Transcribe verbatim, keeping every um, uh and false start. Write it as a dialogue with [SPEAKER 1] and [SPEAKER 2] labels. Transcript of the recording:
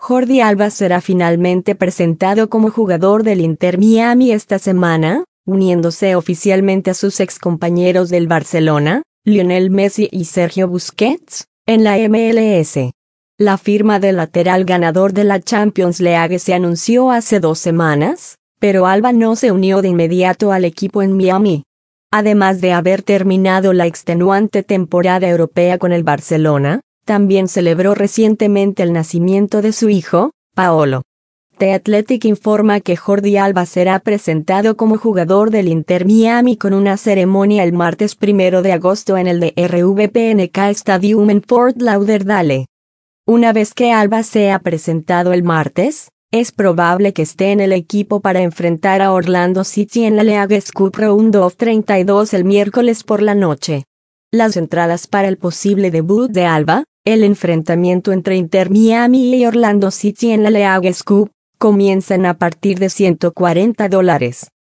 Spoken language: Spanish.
[SPEAKER 1] Jordi Alba será finalmente presentado como jugador del Inter Miami esta semana, uniéndose oficialmente a sus excompañeros del Barcelona, Lionel Messi y Sergio Busquets, en la M L S. La firma del lateral ganador de la Champions League se anunció hace dos semanas, pero Alba no se unió de inmediato al equipo en Miami. Además de haber terminado la extenuante temporada europea con el Barcelona, también celebró recientemente el nacimiento de su hijo, Paolo. The Athletic informa que Jordi Alba será presentado como jugador del Inter Miami con una ceremonia el martes primero de agosto en el D R V P N K Stadium en Fort Lauderdale. Una vez que Alba sea presentado el martes, es probable que esté en el equipo para enfrentar a Orlando City en la League Cup Round of treinta y dos el miércoles por la noche. Las entradas para el posible debut de Alba, el enfrentamiento entre Inter Miami y Orlando City en la League Cup, comienzan a partir de ciento cuarenta dólares.